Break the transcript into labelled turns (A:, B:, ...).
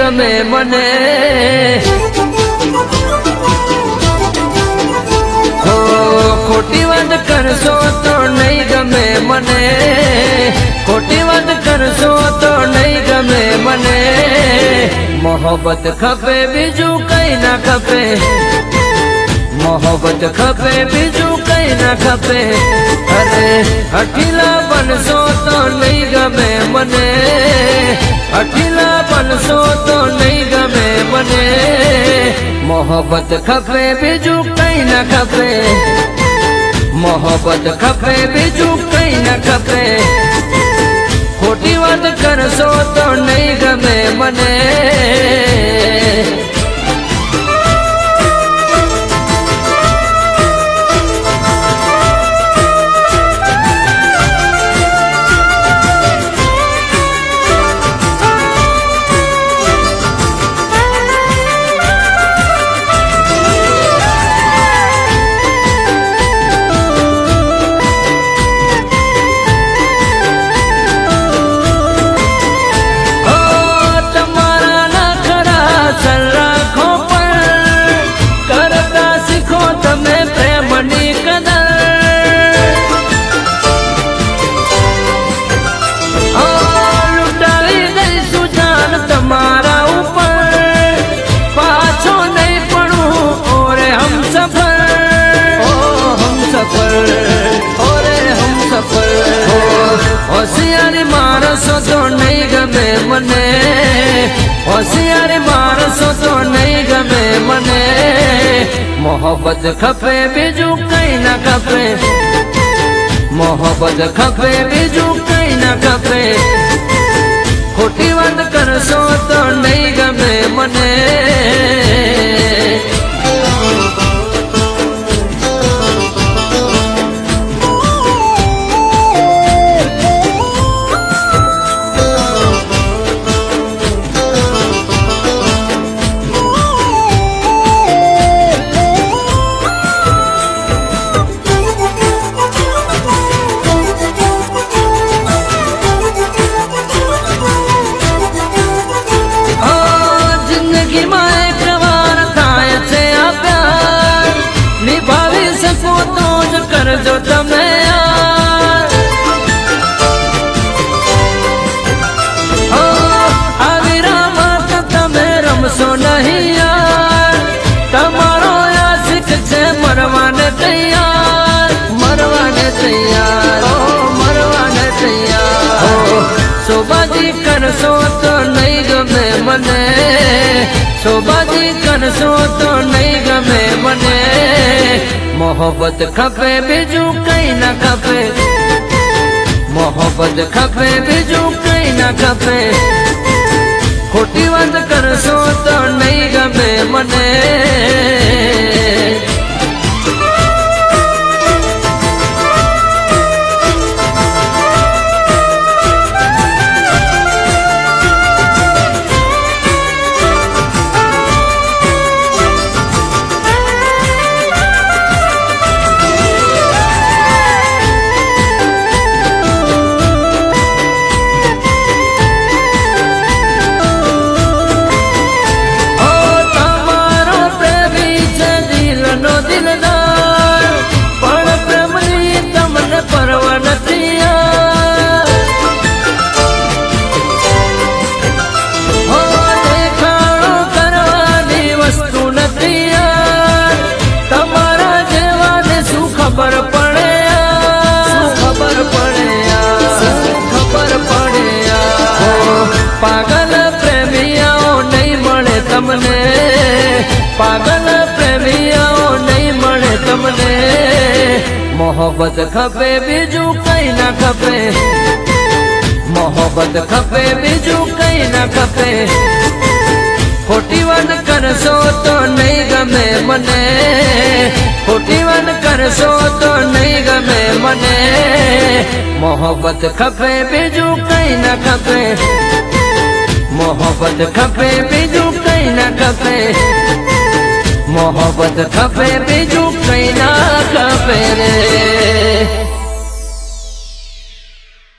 A: गमे मने हो खोटी वात करशो तो नहीं गमे मने खोटी वात करशो तो नहीं गमे मने मोहब्बत खपे बीजू कई ना खपे मोहब्बत खपे बीजू कई ना खपे अरे अकेला बनसो तो नहीं गमे मने अकेला बनसो तो नहीं गमे मने मोहब्बत खपे बीजू कई ना खपे मोहब्बत खपे बीजू कई ना खपे खोटी बात करशो तो नहीं गमे मने होशियारी मारसो तो नहीं गमे मने होशियारी मारसो तो नहीं गमे मने मोहब्बत खपे बीजू कई ना खपे मोहब्बत खपे बीजू कई ना खपे खोटी बात करशो तो नहीं गमे मने जो तमे आविरामत तमे रमशो नहीं यार तमारो आशिक छे मरवाने तैयार मरवाने तैयार मरवाने तैयार शोभाजी करशो तो नहीं गमे मने शोभाजी करशो तो नहीं गमे मने मोहब्बत खपे बीजू कई ना खपे मोहब्बत खपे बीजू कई ना खपे खोटी बात करशो तो नहीं गमे मने पागल प्रेमियों नहीं मळे तमने पागल प्रेमियों नहीं मळे तमने मोहब्बत खपे बीजू कई ना खपे मोहब्बत खपे बीजू कई ना खपे खोटी बात करशो तो नहीं गमे मने खोटी बात करशो तो नहीं गमे मने मोहब्बत खपे बीजू कई ना खपे मोहब्बत खपे बीजू कई ना खपे मोहब्बत खपे बीजू कई ना खपे रे।